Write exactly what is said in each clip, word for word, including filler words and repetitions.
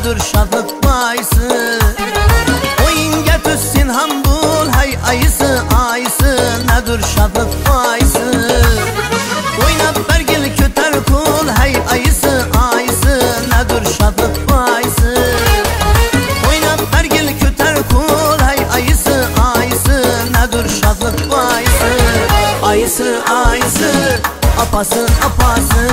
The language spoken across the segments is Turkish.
nedir şadlık bayısı. Oyun getirsin hambul hey ayısı ayısı, nedir şadlık bayısı. Oynap bergil köter kul hey ayısı ayısı, nedir şadlık bayısı. Oynap bergil köter kul hey ayısı ayısı, nedir şadlık bayısı. Ayısı ayısı, apası apası.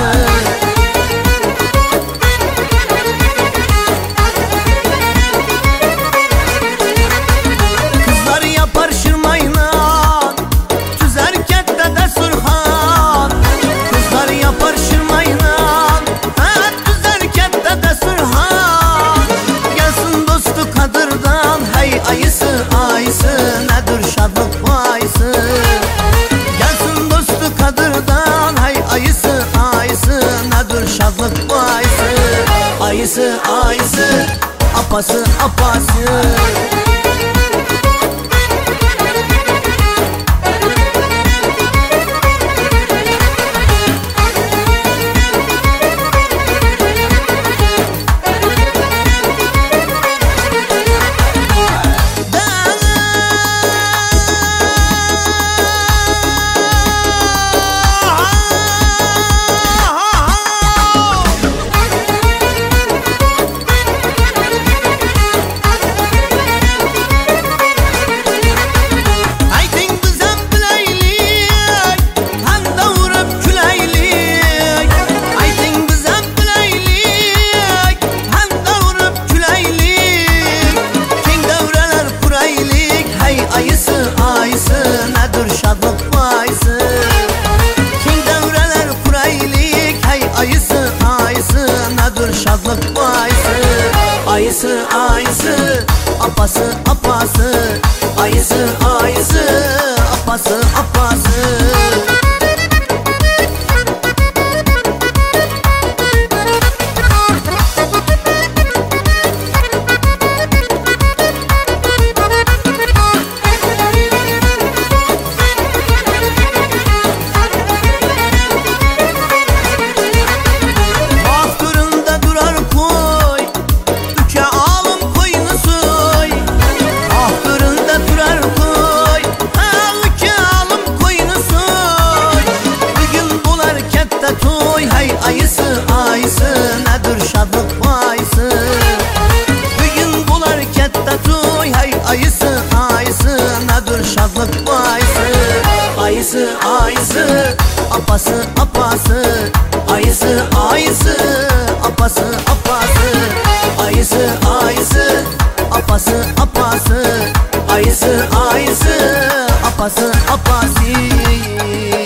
Kızlar yapar şırmayla tüzer kette desturhan. Kızlar yapar şırmayla tüzer kette desturhan. Gelsin dostu kadırdan hey ayısı ayısı, nedir şadlık bayısı. Gelsin dostu kadırdan hey ayısı ayısı, nedir şadlık bayısı. Ayısı ayısı, apası apası. Ayısı ayısı, nedir şadlık bayısı. King devreler kuraylik hey ayısı ayısı, nedir şadlık bayısı. Ayısı ayısı, apası apası. Ayısı ayısı, apası apası. Ayısı ayısı, nedir şadlık bayısı. Bugün bular kette toy hey ayısı ayısı, nedir şadlık bayısı. Ayısı ayısı, apası apası. Ayısı ayısı, apası apası. Ayısı ayısı, apası apası. Ayısı ayısı, apası apası.